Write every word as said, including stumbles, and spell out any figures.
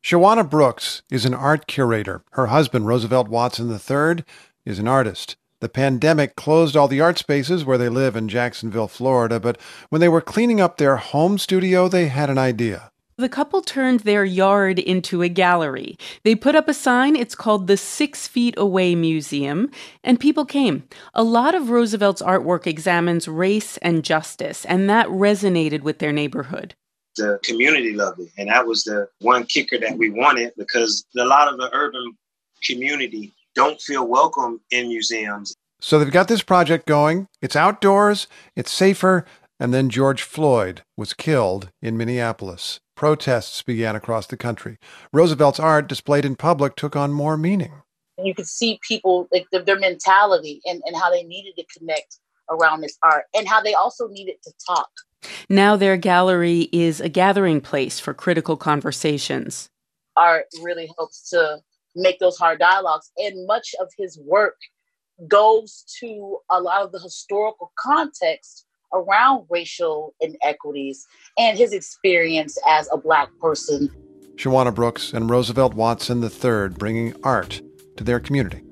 Shawana Brooks is an art curator. Her husband, Roosevelt Watson the third, is an artist. The pandemic closed all the art spaces where they live in Jacksonville, Florida, but when they were cleaning up their home studio, they had an idea. The couple turned their yard into a gallery. They put up a sign. It's called the Six Feet Away Museum, and people came. A lot of Roosevelt's artwork examines race and justice, and that resonated with their neighborhood. The community loved it, and that was the one kicker that we wanted, because a lot of the urban community don't feel welcome in museums. So they've got this project going. It's outdoors, it's safer, and then George Floyd was killed in Minneapolis. Protests began across the country. Roosevelt's art displayed in public took on more meaning. You could see people, like their, their mentality and, and how they needed to connect around this art and how they also needed to talk. Now their gallery is a gathering place for critical conversations. Art really helps to make those hard dialogues, and much of his work goes to a lot of the historical context around racial inequities and his experience as a Black person. Shawana Brooks and Roosevelt Watson the third bringing art to their community.